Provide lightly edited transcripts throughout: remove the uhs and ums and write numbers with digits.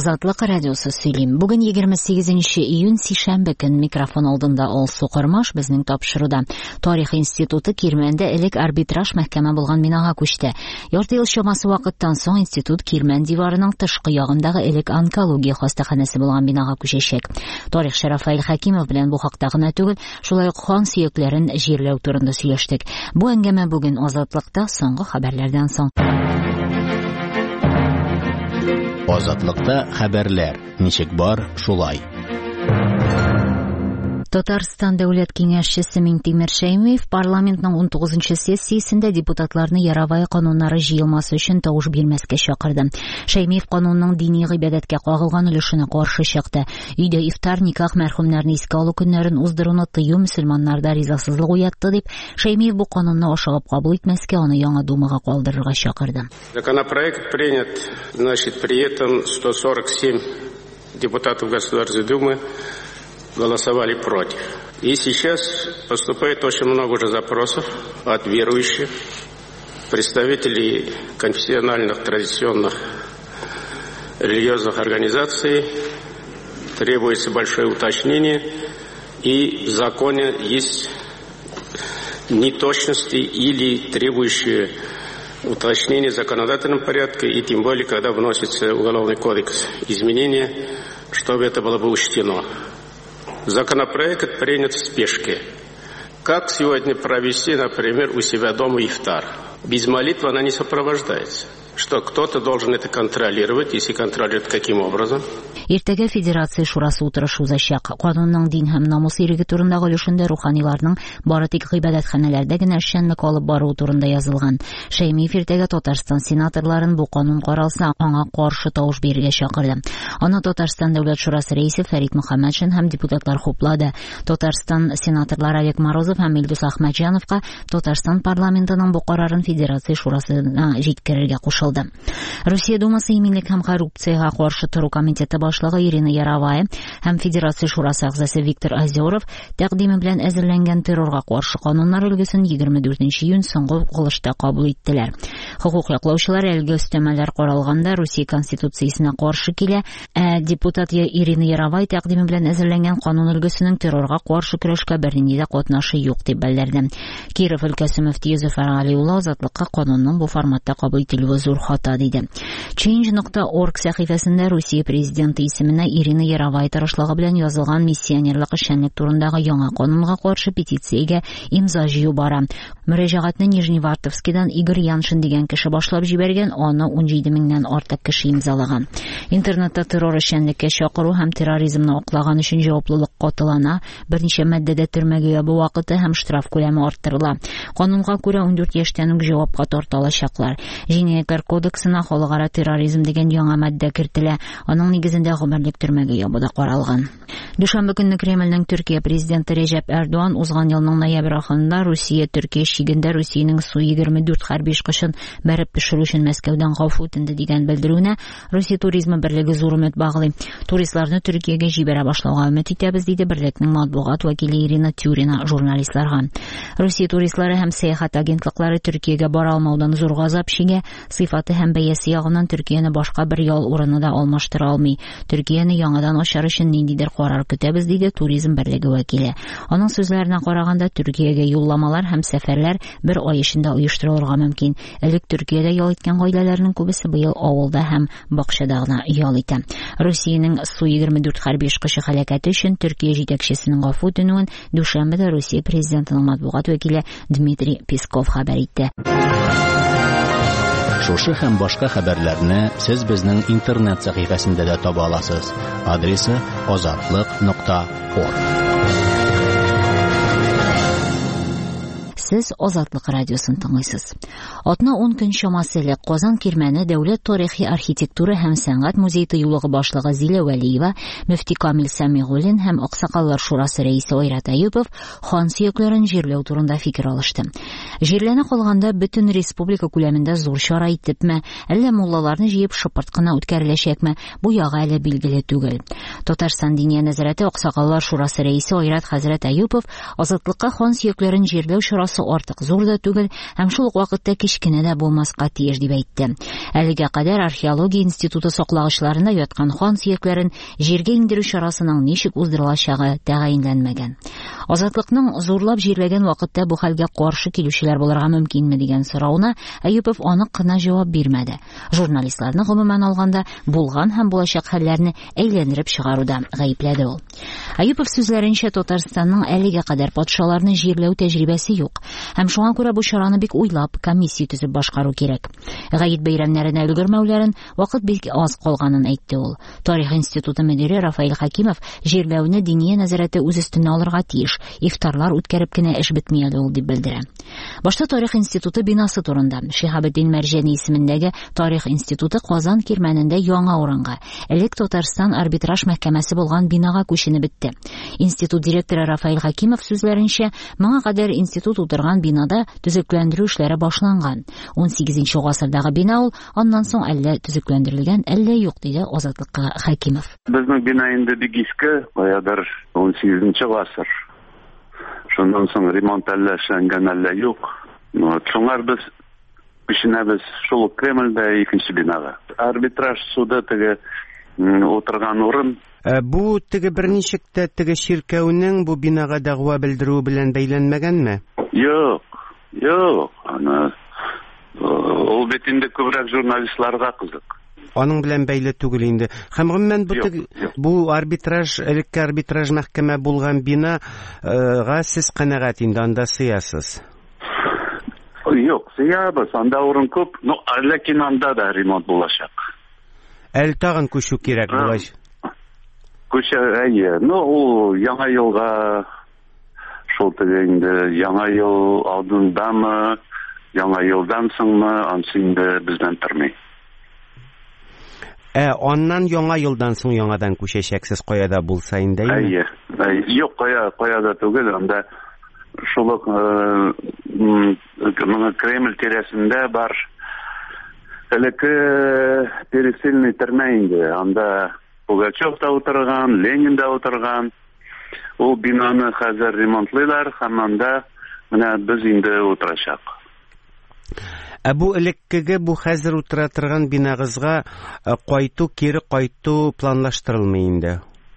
Азатлык радиосы сөйлим. Бүген 28 июнь сишәмбе көн микрофон алдында Алсу Кырмаш безнең тапшыруда. Тарих институты Кирмәндә элек арбитраж мәхкәмә булган бинага күчте. Ярты ел чамасы вакыттан соң институт Кирмән диварының тышкы ягындагы элек онкология хастаханәсе булган бинага күчәчәк. Тарихчы Рафаэль Хәкимов белән бу хакта гына түгел, шулай ук хан сөякләрен җирләү турында сөйләштек. Бу әңгәмә бүген Азатлыкта соңгы хәбәрләрдән соң. Азатлыкта хәбәрләр. Ничек бар, шулай. Татарстан дәүләт киңәшчесе Минтимер Шәймиев парламентның 19-нчы сессиясендә депутатларны Яровая кануннары җыелмасы өчен тавыш бирмәскә чакырды. Шәймиев канунның дини гыйбадәткә кагылган өлешенә каршы чыкты. Өйдә ифтар, никах, мәрхүмнәрне искә алу көннәрен уздыруны тыю мөселманнарда ризасызлык уятты дип, Шәймиев бу канунны ашыгып кабул итмәскә, аны яңа думага калдырырга чакырды. Законопроект принят, при этом 147 депутатов Государственной Думы голосовали против. И сейчас поступает очень много уже запросов от верующих, представителей конфессиональных, традиционных религиозных организаций. Требуется большое уточнение, и в законе есть неточности или требующие уточнения в законодательном порядке, и тем более, когда вносится Уголовный кодекс изменения, чтобы это было бы учтено. Законопроект принят в спешке. Как сегодня провести, например, у себя дома ифтар? Без молитвы она не сопровождается. Что кто-то должен это контролировать, если контролирует, каким образом? Иртәгә Федерация шурасы утырышы узачак. Канунның дин һәм намус иреге турындагы өлешендә руханиларның бары тик гыйбадәтханәләрдә генә эшчәнлек алып бару турында язылган. Шәймиев иртәгә Татарстан сенаторларын бу канун каралса, аңа каршы тавыш бирергә чакырды. Аны Татарстан дәүләт шурасы рәисе Фәрит Мөхәммәтшин һәм депутатлар хуплады. Татарстан сенаторлары Олег Морозов һәм Илдус Ахмаджановка Татарстан парламентының бу карарын Федерация шурасына җиткерергә кушылды. Россия Думасы иминлек һәм коррупциягә каршы тору комитеты башлыгы Ирина Яровая һәм Федерация шурасы әгъзасы Виктор Озеров тәкъдиме белән әзерләнгән террорга каршы кануннар өлгесен 24 июнь соңгы укылышта кабул иттеләр. Хукук яклаучылар әлеге өстәмәләр каралганда Россия конституциясенә каршы килә, депутат Ирина Яровая тәкъдиме белән әзерләнгән канун өлгесенең террорга каршы көрәшкә бернинди дә катнашы юк дип белдерде. Киров өлкәсе мөфтие Зөфәр Галиулла Азатлыкка канунның бу форматта кабул ителүе зур хата диде. Change.org сәхифәсендә Россия президенты исеменә Ирина Яровая тырышлыгы белән язылган миссионерлык эшчәнлек турындагы яңа канунга каршы петициягә имза җыю бара. Мөрәҗәгатьне Нижневартовскидан Игорь Яншин дигән кеше башлап җибәргән, аны 17 меңнән артык кеше имзалаган. Интернетта террор эшчәнлеккә чакыру һәм терроризмны аклаган өчен җаваплылык катылана, берничә маддәдә төрмәгә ябу вакыты һәм штраф күләме арттырыла. Канунга күрә 14 яшьтән үк җавапка тартылачаклар. Җинаятьләр кодексына халыкара терроризм дигән яңа маддә кертелә. Аның нигезендә гомерлек төрмәгә ябу да каралган. Дүшәмбе көнне Кремльнең Төркия президенты Рәҗәп Эрдоган узган елның ноябрь ахырында Россия-Төркия чигендә Россиянең Су-24 хәрби очкычын бәреп төшерү өчен Мәскәүдән гафу үтенде дигән белдерүенә Россия туризмы берлеге зур өмет баглый. Туристларны Төркиягә җибәрә башлауга өмет итәбез, диде берлекнең матбугат вәкиле Ирина Тюрина журналистларга. Россия туристлары һәм сәяхәт агентлыклары Төркиягә бара алмаудан зур газап чигә, сыйфаты һәм бәясе ягыннан Төркияне башка бер ял урыны да алмаштыра алмый. Төркияне яңадан ачар өчен ниндидер карар көтәбез, диде туризм берлеге вәкиле. Аның сүзләренә караганда, Төркиягә юлламалар һәм сәфәрләр бер ай эчендә оештырылырга мөмкин. Элек Төркиядә ял иткән гаиләләрнең күбесе быел авылда һәм бакчада гына ял итә. Россиянең Су-24 хәрби очкычы һәлакәте өчен Төркия җитәкчесенең гафу үтенүен дүшәмбедә Россия президентының матбугат вәкиле Дмитрий Песков хәбәр итте. Шушы һәм башка хәбәрләрне сез безнең интернет сәхифәсендә дә таба аласыз. Адресы azatlyk.org. Сез Азатлык радиосын тыңлыйсыз. Атна 10 көн чамасы элек Казан Кирмәне дәүләт тарихи архитектура һәм сәнгать музей тыюлыгы башлыгы Зилә Вәлиева, мөфти Камил Сәмигуллин һәм Аксакаллар шурасы рәисе Айрат Әюпов хан сөякләрен җирләү турында фикер алышты. Җирләнә калганда бөтен республика күләмендә зур чара итепме, әллә муллаларны җыеп шыпырт кына үткәреләчәкме, бу ягы әле билгеле түгел. Татарстан Диния нәзарәте Аксакаллар шурасы рәисе Айрат хәзрәт Әюпов Азатлыкка хан сөякләрен җирләү чарасы анысы артык зур да түгел һәм шул ук вакытта кечкенә дә булмаска тиеш дип әйтте. Әлегә кадәр археология институты саклагычларында яткан хан сөякләрен җиргә иңдерү чарасының ничек уздырылачагы тәгаенләнмәгән. Азатлыкның зурлап җирләгән вакытта бу хәлгә каршы килүчеләр булырга мөмкинме дигән сорауна Әюпов анык кына җавап бирмәде. Журналистларны гомумән алганда булган һәм булачак хәлләрне әйләндереп чыгаруда гаепләде ул. Әюпов сүзләренчә, Татарстанның әлегә кадәр патшаларны җирләү тәҗрибәсе юк, һәм шуңа күрә бу чараны бик уйлап, комиссия төзеп башкару кирәк. Гаит бәйрәмнәренә өлгермәүләрен вакыт бик аз калганын әйтте ул. Тарих институты мөдире Рафаэль Хакимов җирләүне диния нәзарәте үз өстенә алырга тиеш, ифтарлар үткәреп кенә эш бетми әле ул дип белдерә. Башта Тарих институты бинасы турында. Шиһабетдин Мәрҗани исемендәге Тарих институты Казан кирмәнендә яңа урынга, элек Татарстан арбитраж мәхкәмәсе булган бинага күченеп бетте. Институт директоры Рафаэль Хакимов сүзләренчә, моңа кадәр институт утырган бинада төзекләндерү эшләре башланган. 18нче гасырдагы бина ул, аннан соң әллә төзекләндерелгән, әллә юк, диде Азатлыкка Хакимов. Безнең бина инде бик иске, каядыр 18нче гасыр. Шуннан соң ремонт әллә эшләнгән, әллә юк. Шуңар без күченәбез шул Кремльдә икенче бинага. Арбитраж суды теге утырган урын. Бу теге берничек тә теге ширкәүнең бу бинага дәгъва белдерү белән бәйләнмәгәнме? Юк. Аны ул бит инде күбрәк журналистларга кызык. Аның белән бәйле түгел инде. Һәм гомумән бу арбитраж, элекке арбитраж мәхкәмә булган бинага сез канәгать инде, анда сыясыз? Юк, сыябыз, анда урын күп, ләкин анда да ремонт булачак. Әле тагын күчү кирәк булачак. Ул яңа елга шул теге инде яңа ел алдындамы, яңа елдан соңмы, ансы инде бездән тормый. Аннан яңа елдан соң яңадан күчәчәксез каяда булса инде. Юк, каяда түгел, анда шул Кремль тирәсендә бар элекке пересыльный төрмә инде. Анда Пугачев та утырган, Ленин да утырган. Ул бинаны хәзер ремонтлыйлар, һәм анда менә без инде утырачак. Бу элеккеге, бу хәзер утыра торган бинагызга кире кайту планлаштырылмый инде.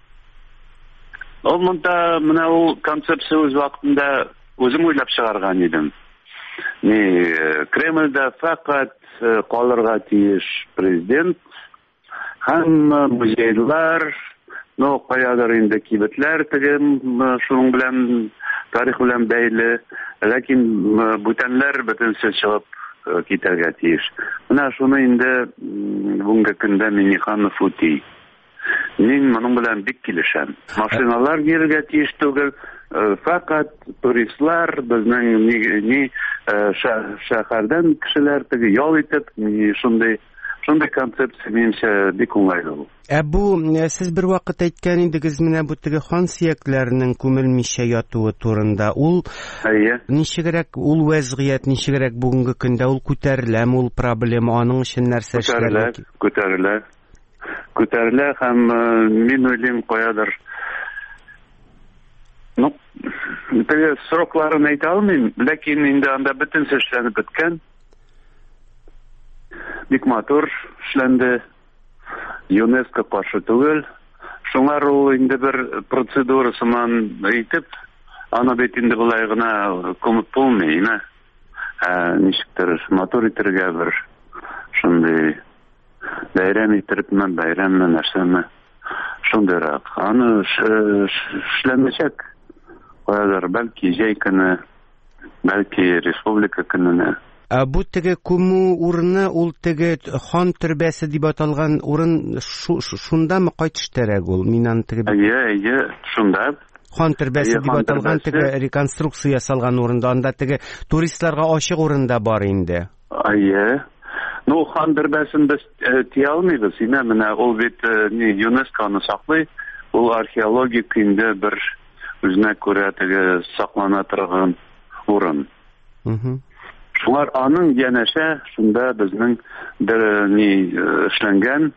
Ул монда менә ул концепция үз вакытында үзем уйлап чыгарган идем. Кремльдә фақат калырга тиеш президент һәм музейлар, каядыр инде кибетләр шуның белән, тарих белән бәйле, ләкин бүтәнләр бөтенсе чыгып китәргә тиеш. Менә шуны инде бүгенге көндә Миңнеханов үти. Мин моның белән бик килешәм. Машиналар йөрергә тиеш түгел, фақат туристлар безнең шәһәрдән кешеләр ял итеп, шундай концепция минемчә бик уңайлы. Бу сез бер вакыт әйткән идегез, менә бу теге хан сөякләренең күмелмичә ятуы турында. Ул ничегрәк, ул вазгыять ничегрәк бүгенге көндә ул күтәреләме, ул проблема, аның өчен нәрсә эшләргә? Күтәрелә һәм мин уйлыйм каядыр. Теге срокларын әйтә алмыйм, ләкин инде анда бөтенсе эшләнеп беткән. Бик матур эшләнде. ЮНЕСКО каршы түгел. Шуңар ул инде бер процедурасынан итеп, аны бит инде булай гына күмеп булмый, ничектер матур итәргә бер шундый бәйрәм иттерепме, бәйрәмме, нәрсәме, шундыйрак. Аны эшләнәчәк. Каядыр, бәлки җәй көне, бәлки республика көненә. Бу теге күмү урыны, ул теге хан төрбәсе дип аталган урын шундамы, кайтыштырак ул? Мин аны теге шунда. Хан төрбәсе дип аталган теге реконструкция ясалган урында, анда теге туристларга ачык урында бар инде. Хан төрбәсен без тия алмыйбыз. Менә ул бит ЮНЕСКОны саклый. Ул археологик инде бер үзенә күрә теге саклана торган урын. Шулар аның янәшә, шунда безнең эшләнгән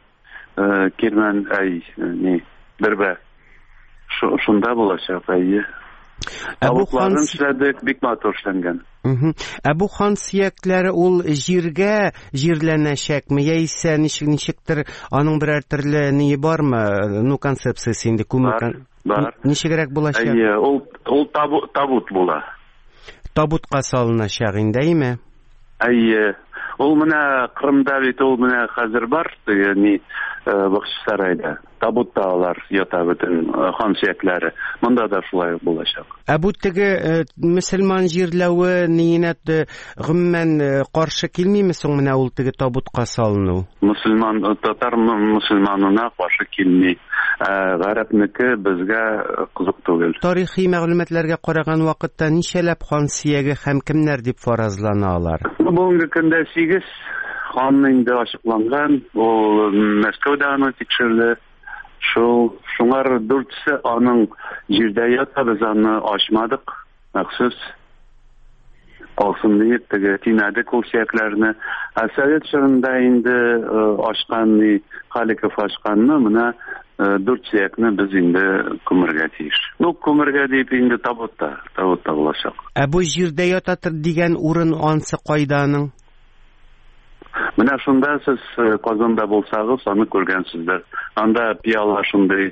кирмән дөрбә. Шунда булачак. Тавыкларын эшләдек, бик матур эшләнгән. Бу хан сөякләре ул җиргә җирләнәчәкме, яисә ничектер аның берәр төрле ние бармы, концепциясе инде күмәк. Бар. Ничегрәк булачак? Ул табут була. Табутка салыначак инде, Ул менә Кырымда бит ул менә хәзер бар, ягъни Бакчасарайда. Табутта алар ята бөтен хан сөякләре. Монда да шулай булачак. Бу теге мөселман җирләве ниенә гомумән каршы килмиме соң менә ул теге табутка салыну? Татар мөселманына каршы килми. Гарәпнеке безгә кызык түгел. Тарихи мәгълүматларга караган вакытта ничәләп хан сөяге һәм кемнәр дип фаразланалар? Бүгенге көндә 8 хан инде ачыкланган. Ул Мәскәүдә аны тикшерде. Шуңар 4-се аның җирдә ята, без аны ачмадык. Махсус алсын дип теге тинәдек ул сөякләрне. Совет чорында инде ачкан Халиков ачканны, менә 4 сөякне без инде күмергә тиеш. Күмергә дип инде табутта булачак. Бу җирдә ятатыр дигән урын ансы кайданың? Менә шунда сез Казанда булсагыз, аны күргәнсездер. Анда пияла шундый.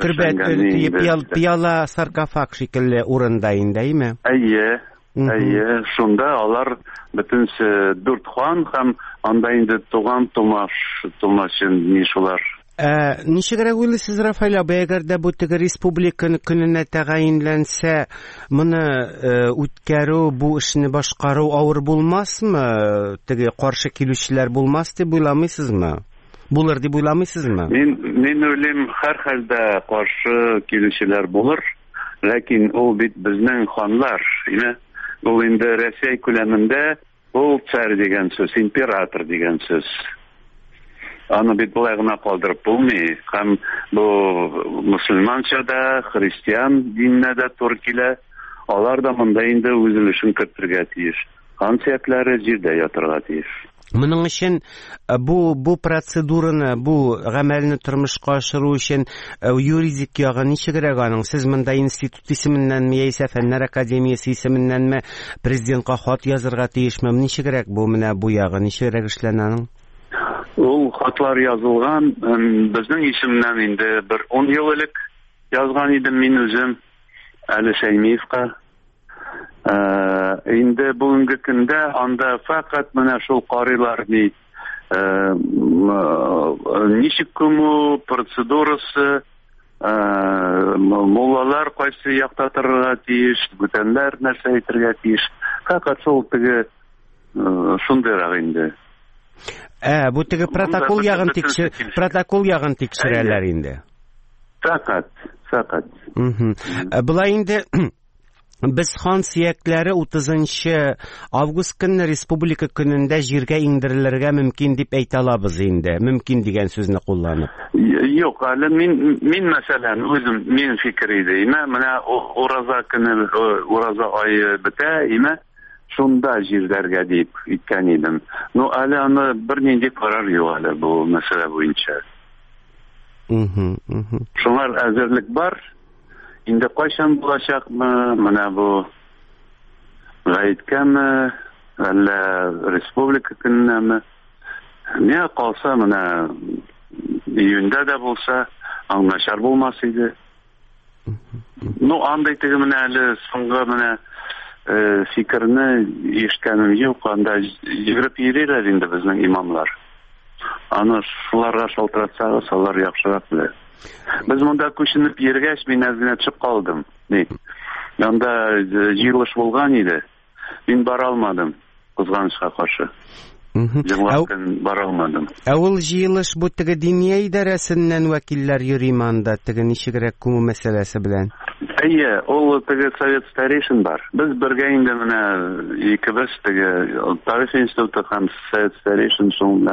Пияла саркофаг шикелле урында инде, шунда алар бөтенсе 4 хан һәм анда инде туган тумашын нишулар. Ничегрәк уйлыйсыз, Рафаэль абый, әгәр дә бу теге республика көненә тәгаенләнсә, моны үткәрү, бу эшне башкару авыр булмасмы? Теге каршы килүчеләр булмас дип уйламыйсызмы? Булыр дип уйламыйсызмы? Мин уйлыйм, һәр хәлдә каршы килүчеләр булыр, ләкин ул бит безнең ханлар, ул инде Россия күләмендә ул царь дигән сүз, император дигән сүз. Аны бит булай гына калдырып булмый. Һәм бу мөселманча да, христиан диненә дә туры килә. Алар да монда инде үз өлешен кертергә тиеш. Хан сөякләре җирдә ятырга тиеш. Моның өчен бу процедураны, бу гамәлне тормышка ашыру өчен юридик ягы ничегрәк аның? Сез монда институт исеменнәнме, яисә фәннәр академиясе исеменнәнме президентка хат язырга тиешме? Ничегрәк бу менә бу ягы, ничегрәк эшләнә аның? Ул хатлар язылган, безнең исемнән инде 10 ел элек язган идем мин үзем Али Шәймиевка. Инде бүгенге көндә анда фақат менә шул карыйлар ничек күмү процедурасы, муллалар кайсы якта торырга тиеш, бүтәннәр нәрсә әйтергә тиеш. Фақат шул теге шундыйрак инде. Бу теге протокол ягын тикшерәләр инде. Фақат. Булай инде без хан сөякләре 30 август көнне республика көнендә җиргә иңдерелергә мөмкин дип әйтә алабыз инде. Мөмкин дигән сүзне кулланып. Юк, әле мин мәсәлән үзем мин фикер иде. Менә ураза көне, ураза айы бетә, шунда җирләргә дип иткән идем. Әле аны бернинди карар юк әле бу мәсьәлә буенча. Шуңар әзерлек бар. Инде кайчан булачакмы, менә бу гаеткәме, әллә республика көненәме? Менә калса, менә июньдә дә булса, аңлашар булмас иде. Андай теге менә әле соңгы менә фикерне ишеткәнем юк, анда йөгереп йөриләр инде безнең имамлар. Аны шуларга шалтыратсагыз, алар яхшырак белә. Без монда күченеп йөргәч, мин әзгә төшеп калдым. Анда җыелыш булган иде. Мин бара алмадым, кызганычка каршы. Җыелышка бара алмадым. Ул җыелыш бу теге диния идарәсеннән вәкилләр йөрим анда, теге ничегрәк күмү мәсьәләсе белән. Ул теге совет старейшин бар. Без бергә инде менә икебез теге тарих институты һәм совет старейшин шуның белән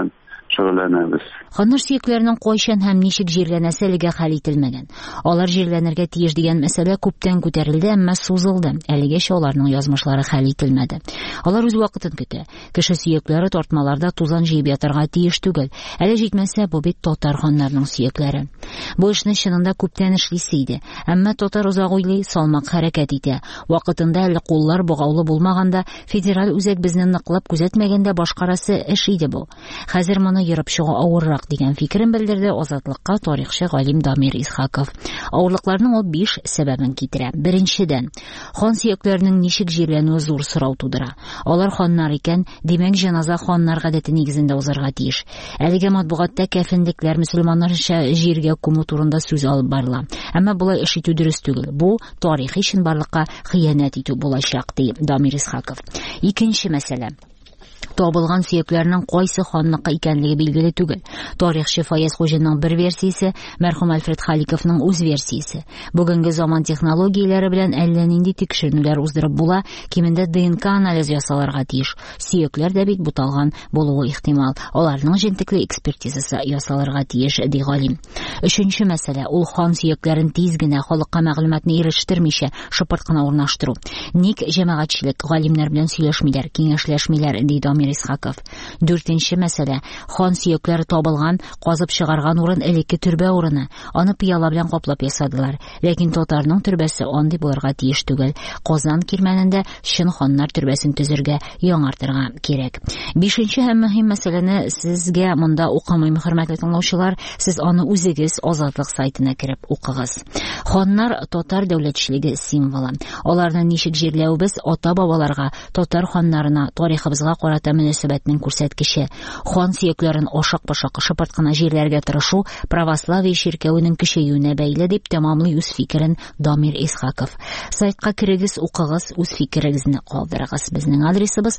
шөгыльләнәбез. Ханнар сөякләренең кайчан һәм ничек җирләнәсе әлегә хәл ителмәгән. Алар җирләнергә тиеш дигән мәсьәлә күптән күтәрелде, әмма сузылды. Әлегәчә аларның язмышлары хәл ителмәде. Алар үз вакытын көтә. Кеше сөякләре тартмаларда тузан җыеп ятарга тиеш түгел. Әле җитмәсә, бу бит татар ханнарының сөякләре. Бу эшне чынында күптән эшлисе иде. Әмма татар узак уйлый, салмак хәрәкәт итә. Вакытында әле куллар богаулы булмаганда, федераль үзәк безне ныклап күзәтмәгәндә башкарасы эш иде бу. Хәзер моны йөреп чыгу авыррак дигән фикерен белдерде Азатлыкка тарихчы галим Дамир Исхаков. Авырлыкларның ул 5 сәбәбен китерә. Беренчедән, хан сөякләренең ничек җирләнүе зур сорау тудыра. Алар ханнар икән, димәк җаназа ханнар гадәте нигезендә узарга тиеш. Әлегә матбугатта кәфенлекләр мөселманнарча җиргә күмү турында сүз алып барыла. Әмма булай эш итү дөрес түгел. Бу тарихи чынбарлыкка хыянәт итү булачак, ди Дамир Исхаков. Икенче мәсьәлә. Табылган сөякләрнең кайсы ханныкы икәнлеге билгеле түгел. Тарихчы Фаяз Хуҗинның бер версиясе, мәрхүм Альфред Халиковның үз версиясе. Бүгенге заман технологияләре белән әллә нинди тикшерүләр уздырып була, кимендә ДНК анализ ясаларга тиеш. Сөякләр дә бит буталган булуы ихтимал. Аларның җентекле экспертизасы ясаларга тиеш, ди галим. Өченче мәсьәлә, ул хан сөякләрен тиз генә халыкка мәгълүматны ирештермичә шыпырт кына урнаштыру. Ник җәмәгатьчелек галимнәр белән сөйләшмиләр, киңәшләшмиләр, ди Дамир Исхаков. Дүртенче мәсьәлә, хан сөякләре табылган, казып чыгарган урын элекке төрбә урыны. Аны пыяла белән каплап ясадылар. Ләкин татарның төрбәсе андый булырга тиеш түгел. Казан кирмәнендә чын ханнар төрбәсен төзергә, яңартырга кирәк. Бишенче һәм мөһим мәсьәләне сезгә монда укымыйм, хөрмәтле тыңлаучылар, сез аны үзегез Азатлык сайтына кирип укыгыз. Ханнар татар дәүләтчелеге символы. Аларны ничек җирләүбез ата-бабаларга, татар ханнарына, тарихыбызга карата мөнәсәбәтнең күрсәткече. Хан сөякләрен ашык-пошык шыпырт кына җирләргә тырышу православие чиркәвенең көчәюенә бәйле дип тәмамлый үз фикерен Дамир Исхаков. Сайтка кирегез, укыгыз, үз фикерегезне калдырыгыз. Безнең адресыбыз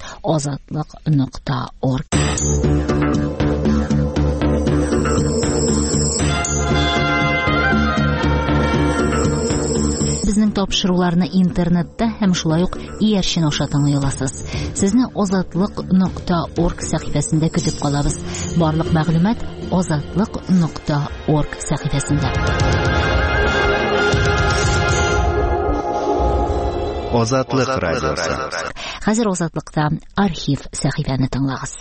azatlyk.org. Безнең тапшыруларны интернетта һәм шулай ук иярчен аша тыңлый аласыз. Сезне azatlyk.org сәхифәсендә көтеп калабыз. Барлык мәгълүмат azatlyk.org сәхифәсендә. Азатлык радиосы. Хәзер Азатлыкта архив сәхифәне тыңлагыз.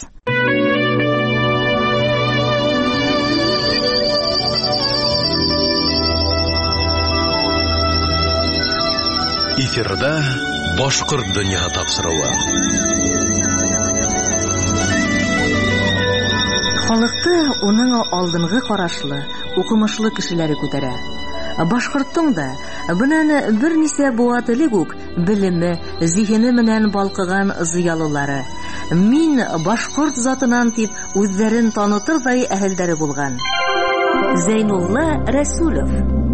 Эфирда башкорт дөньяһы тапшыруы. Халыкты уның алдынгы карашлы, укымышлы кешеләре күтәрә. Башкорттың да белән бернисә буат элек үк белеме, зиһене белән балкыган зыялылары. Мин башкорт затынан дип үзләрен танытырдай әһелдәре булган. Зәйнулла Рәсүлов.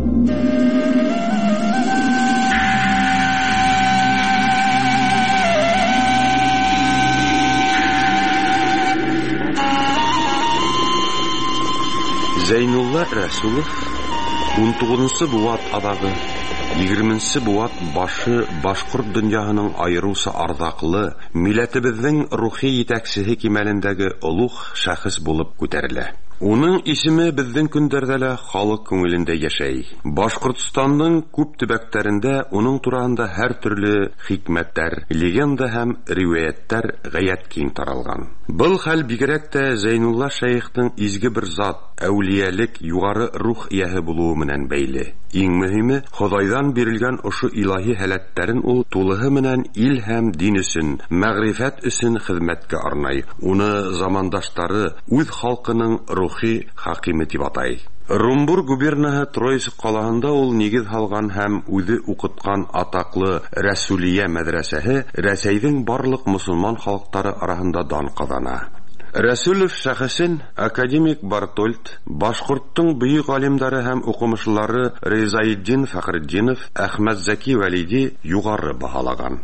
Зәйнулла Рәсүлов 19-нчы буат адагы 20-нчы буат башы башкорт дөньяһының айрылусы ардаклы, милләтебезнең рухи итәкчесе кимәлендәге улуг шәхес булып күтәрелә. Уның исеме безнең көндәрдә лә халык күңелендә яшәй. Башкортстанның күп төбәкләрендә уның турында һәр төрле хикмәтләр, легенда һәм риваяттар гаять киң таралган. Был хәл бигрәк тә Зәйнулла шәйхнең изге бер зат, әүлиялек, югары рух ияһе булуы белән бәйле. Иң мөһиме, Худайдан бирелгән ошо илаһи һәләттәрен ул тулыһы белән ил һәм дин өчен, мәгърифәт өчен хезмәткә арнай. Уны замандашлары үз халкының рухи хакиме дип атай. Румбур губернаһы Троицк калаһында ул нигез һалган һәм үзе укыткан атаклы Рәсүлия мәдрәсәһе Рәсәйнең барлык мусулман халыклары арасында дан казана. Рәсүлов шәхесен академик Бартольд, башкорттың бөек галимдары һәм укымышлары Ризаиддин Фәхретдинов, Әхмәт Зәки Вәлиди югары баһалаган.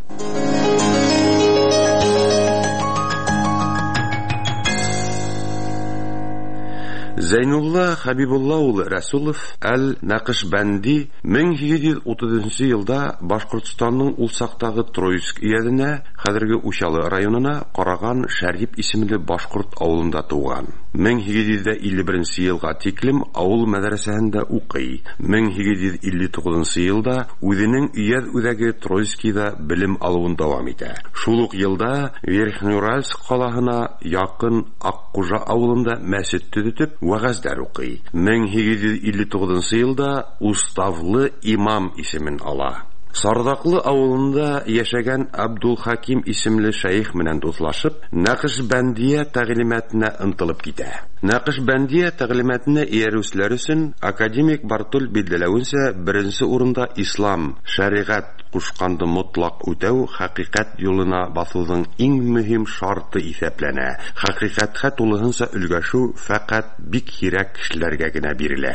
Зәйнулла Хабибулла улы Рәсүлов әл-Нақшбанди 1830 елда Башкортстанның ул сактагы Троицк өязенә, хәзерге Учалы районына караган Шәриф исемле башкорт авылында туган. 1851 елга тиклем авыл мәдрәсәсендә укый. 1859 елда үзенең өяз үзәге Троицкида белем алуын дәвам итә. Шул ук елда Верхнеуральск каласына якын Аккужа авылында мәчет төзетеп, вәгазьләр укый. 1859 елда уставлы имам исемен ала. Сардаклы авылында яшәгән Абдулхаким исемле шәйх менән дуслашып, Нәкышбәндия тәгълиматына ынтылып китә. Нәкышбәндия тәгълиматына иярүсләр өчен академик Бартул билдәләвенчә, беренче урында ислам, шәригать кушканды мотлак үтәү хакыйкать юлына басуның иң мөһим шарты исәпләнә. Хакыйкатькә тулыгынча өлгәшү фақат бик кирәк кешеләргә генә бирелә.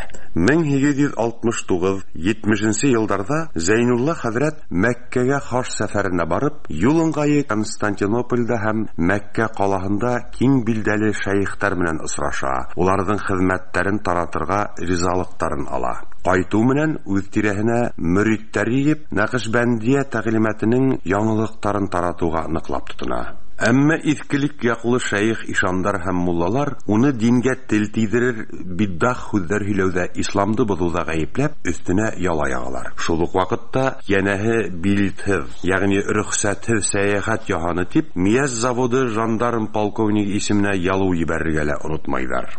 1769-70 елларда Зәйнулла хәзрәт Мәккәгә хаж сәфәренә барып, юлынгайы Константинопольдә һәм Мәккә калаһында киң билдәле шәйхтәр белән очраша. Уларның хезмәтләрен таратырга ризалыктарын ала. Кайту менән үз тирәһенә мөриттәр йыеп, Нәкышбәндия тәгълиматының яңалыктарын таратуга ныклап тотына. Әмма искелек яклы шәйх ишандар һәм муллалар уны дингә тел тидерер, биддах сүзләр һөйләүдә, исламды бозуда гаепләп, өстенә яла ягалар. Шул ук вакытта янәһе билетһез, ягъни рөхсәтһез сәяхәт яһаны тип, Мияз заводы жандарм полковниги исеменә ялу җибәрергә лә онытмайдар.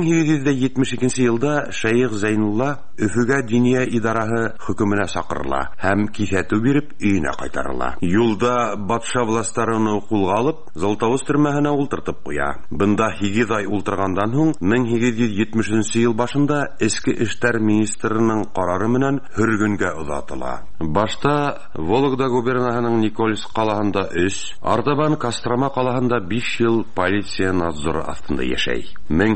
1772 елда шәйх Зәйнулла Өфөгә диния идараһы хөкеменә сакырыла һәм кисәтү биреп өенә кайтарыла. Юлда батша властарын кулга алып, Золотоуст төрмәһенә ултыртып куя. Бында 8 ай ултыргандан соң 1770 ел башында эчке эшләр министрының карары менән хөргөнгә озатыла. Башта Вологда губернасының Никольск калаһында 3, артабан Кострома калаһында 5 ел полиция надзоры астында яшәй.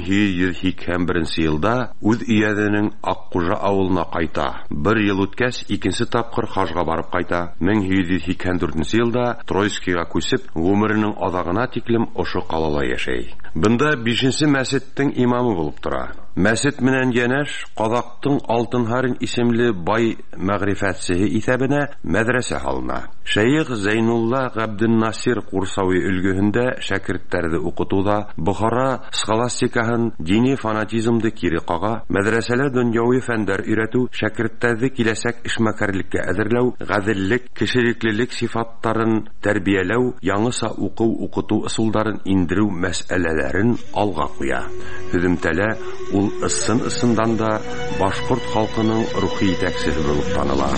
1781 елда үз ияденең Аккужа авылына кайта. 1 ел үткәч, икенче тапкыр хажга барып кайта. 1784 елда Троицкига күсеп, гомеренең азагына тиклем ошо калала яшәй. Бында 5нче мәчеттең имамы булып тора. Мәчет менән янәш Казактың Алтынхарин исемле бай мәгърифәтчеһе исәбенә мәдрәсә һалына. Шәйх Зәйнулла Габденнасир Курсави өлгөһендә шәкертләрне укытуда Бухара схоластикаһын, дини фанатизмды кире кага, мәдрәсәләр дөньяви фәннәр өйрәтү, шәкертләрне киләчәк эшмәкәрлеккә әзерләү, гаделлек, кешелеклелек сифаттарын тәрбияләү, яңыса укыту ысулларын индерү мәсьәләләрен алга куя. Һөҗүмтәлә ул ысындан да башкорт халкының рухи итәкчесе булып таныла.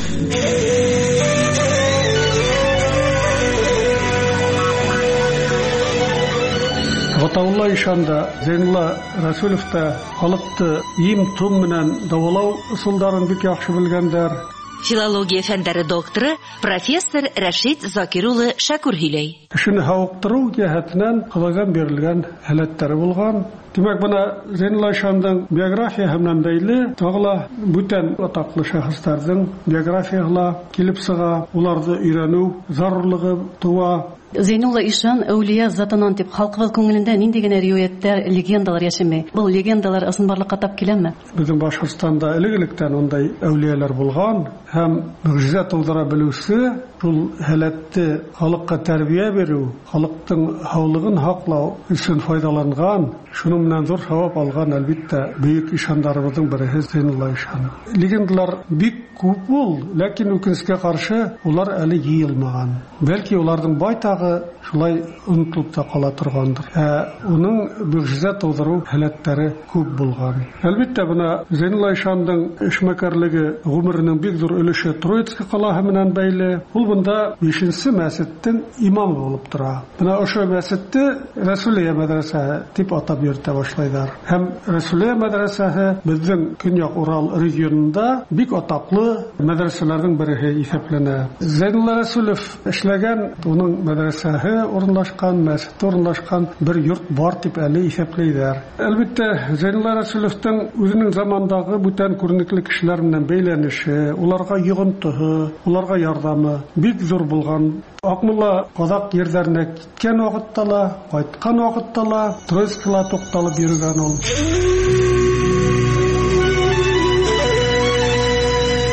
Ватаула ишанда Зәйнулла Расулов та халыкты им-том менән давылау ысулдарын бик яхшы белгәндер. Филология фәннәре докторы профессор Рәшит Закир улы Шәкүр һөйләй. Кешене һавыктыру җәһәтеннән кылган бирелгән һәләтләре булган. Димәк, бuna Зәйнулла ишанның биографияһы белән бәйле тагыла бүтән атаклы шәхесләрнең биографиялары килеп сыга, уларны өйрәнү зарурлыгы туа. Зәйнулла ишан әүлия затынан дип халкыбыз күңелендә нинди генә риwаяттар, легендалар яшәмәй. Бу легендалар ысынбарлыкка тап киләме? Безнең Башкортстанда элек-электән ондай әүлиялар булган һәм мөгъҗиза тудыра белүсе, шул һәләтте халыкка тәрбия бирү, халыктың һаулыгын хаклау өчен файдаланган, шуның менән зур савап алган әлбәттә бөек ишандарыбызның бере Зәйнулла ишан. Легендалар бик күп бул, ләкин үкенечкә каршы улар әле җыелмаган. Бәлки уларның байтагы шулай онытылып та кала торгандыр. Уның мөгъҗиза тудыру һәләтләре күп булган. Әлбәттә, бuna Зәйнулла ишанның эшмәкәрлеге гомеренең бик зур өлеше Троицки калаһы менән бәйле. Ул бunda 5нче мәчеттең имамы булып тора. Бuna ошо мәчетте Рәсүлия мәдрәсәһе дип атап йөртә башлайлар. Һәм Рәсүлия мәдрәсәһе безнең Көньяк Урал регионында бик атаклы мәдрәсәләрнең бере исәпләнә. Зәйнулла Расулов эшләгән, уның мәдрәсәһе урынлашкан, мәчете урынлашкан бер йорт бар дип әле исәпләйләр. Әлбәттә, Зәйнулла Расуловтың үзенең замандагы бүтән күренекле кешеләр белән бәйләнеше, уларга йогынтыһы, уларга ярдәме бик зур булган. Акмулла Казак йөрдәренә киткән вакытта ла, кайткан вакытта ла Троицкига тукталып йөргән ул. Уның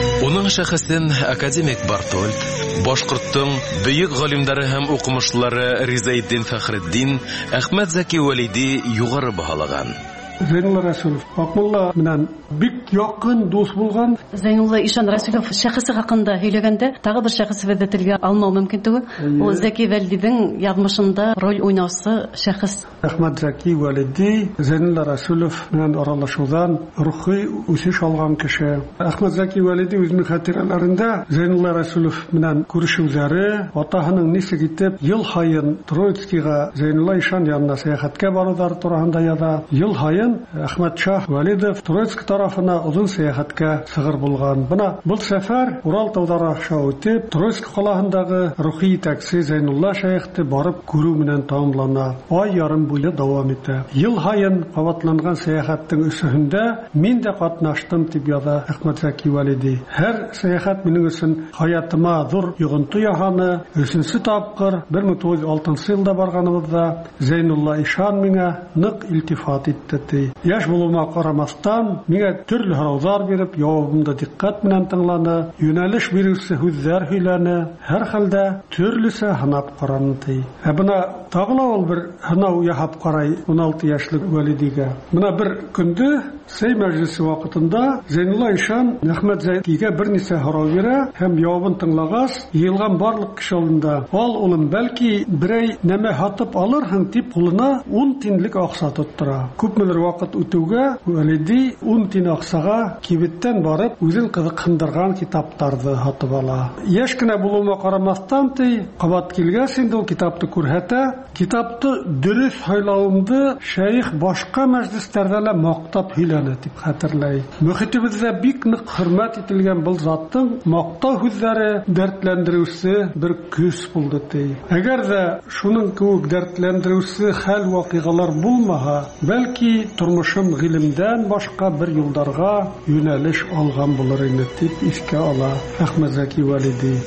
Аның шәхесен академик Бартольд, Башкорттың бөек галимдары һәм укымышлылары Ризаэддин Фәхретдин, Әхмәт Зәки Вәлиди югары баһалаган. Зәйнулла Рәсүлов Акмулла менән бик якын дус булган. Зәйнулла Ишан Рәсүлов шәхесе хакында һөйләгәндә, тагы бер шәхесне телгә алмау мөмкин түгел. Ул Зәки Вәлидидің язмышында роль уйнаучы шәхес. Әхмәт Зәки Вәлиди Зәйнулла Рәсүлов белән аралашудан рухи үсеш алган кеше. Әхмәт Зәки Вәлиди үзенең хатирәләрендә Зәйнулла Рәсүлов белән күрешүләре, атаһының ничек итеп ел һайын Троицкига Зәйнулла Ишан янына сәяхәткә барулары турында яза. Ел һайын Әхмәт Шах Вәлидов Троицк тарафына озын сәяхәткә сыгыр булган. Бына бу сәфәр Урал тауҙары аша үтеп, Троицк ҡалаһындағы рухи етәксе Зәйнулла шәйехте барып күрү менән тамамлана. Ай ярым буе дауам итә. Ел һайын ҡабатланған сәяхәттең өсөһөндә мин дә ҡатнаштым, дип яза Әхмәт Зәки Вәлиди. Һәр сәяхәт минең өсөн хаятыма ҙур йоғонто яһаны. 3-нче тапҡыр 1906 елда барғаныбыҙҙа Зәйнулла Ишан миңә ныҡ илтифат итте. Яш булуыма ҡарамаҫтан, миңә төрлө һорауҙар биреп, яуабымды диҡҡәт менән тыңланы, йүнәлеш биреүсе һүҙҙәр һөйләне, һәр хәлдә төрлөсә һынап ҡараны. Бына тағы ла ул бер һынау яһап ҡарай 16 йәшлек Вәлидигә. Бына бер көндө сәй мәжлесе ваҡытында Зәйнулла Ишан Әхмәт Зәкигә бер нисә һорау бирә һәм яуабын тыңлағас, йыйылған барлыҡ кеше алдында: "Ал, улым, бәлки берәй нәмә һатып алырһың", тип ҡулына 10 тинлек аҡса тоттора. Күпмелер ваҡыт үтеүгә Вәлиди 10 тин аҡсаға кибеттән барып, үҙен ҡыҙыҡһындырған китаптарҙы һатып ала. Йәш кенә булыуыма ҡарамаҫтан, ҡабат килгәс инде ул китапты күрһәтә. Китапты дөрөҫ һайлауымды шәйех башҡа мәжлестәрҙә лә маҡтап һөйләне, тип хәтерләй. Мөхитебеҙҙә бик ныҡ хөрмәт ителгән был заттың маҡтау һүҙҙәре дәртләндереүсе бер көс булды, ти. Әгәр ҙә шуның кеүек дәртләндереүсе хәл-ваҡиғалар булмаһа, бәлки тормошом ғилемдән башҡа бер юлдарға йүнәлеш алған булыр ине, тип иҫкә ала Әхмәт Зәки Вәлиди.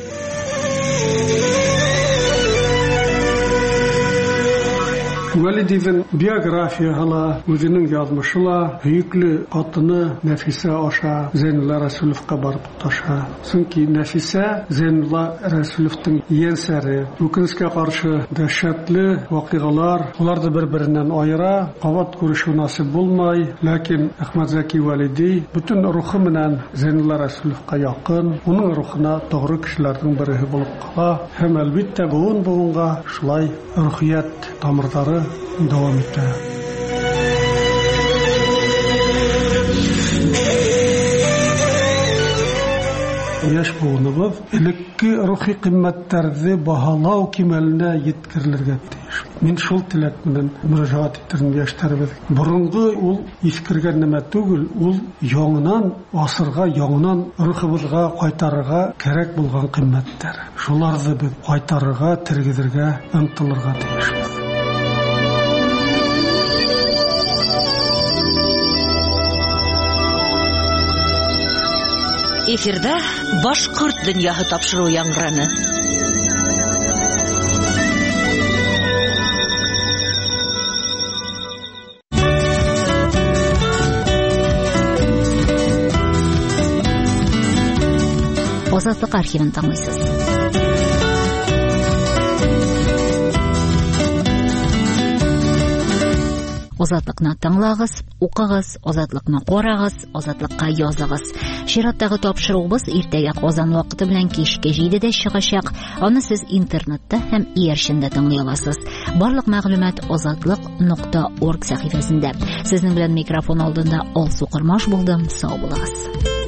Вәлидиҙең биографияһы ла, үҙенең яҙмышы ла һөйөклө ҡатыны Нәфисә аша Зәйнулла Рәсүловҡа барып тоташа. Сөнки Нәфисә Зәйнулла Рәсүловтың ейәнсәре. Үкенескә ҡаршы дәһшәтле ваҡиғалар уларҙы бер-беренән айыра, ҡабат күрешеү насип булмай, ләкин Әхмәт Зәки Вәлиди бөтөн рухы менән Зәйнулла Рәсүловҡа яҡын, уның рухына тоғро кешеләрҙең береһе булып ҡала һәм әлбиттә быуын-быуынға шулай рухият тамырҙары дауам итә. Яш буыныбыҙ элекке рухи ҡиммәттәрҙе баһалау кимәленә еткерелергә тейеш. Мин шул теләк менән мөрәжәғәт итермен йәштәребеҙ. Боронғо ул иҫкергән нәмә түгел, ул яңынан асырға, яңынан рухыбыҙға ҡайтарырға кәрәк булған ҡиммәттәр. Шуларҙы беҙ ҡайтарырға, тергеҙергә, ынтылырға тейешбеҙ. Эфирда башҡорт донъяһы тапшырыу яңғыраны. Азатлыҡ архивын тыңлайсыз. Азатлыҡны тыңлағыз, уҡығыз, Азатлыҡны ҡарағыз, Азатлыҡҡа яҙығыз. Шираттағы тапшырыуыбыз иртәгә Ҡазан ваҡыты белән кишке 7-дә чығачаҡ. Аны сез интернетта һәм иәршендә тыңлай аласыз. Барлыҡ мәғлүмәт азатлыҡ.org сәхифәсендә. Сезнең белән микрофон алдында Алсу Ҡырмаш булдым. Сау булығыз.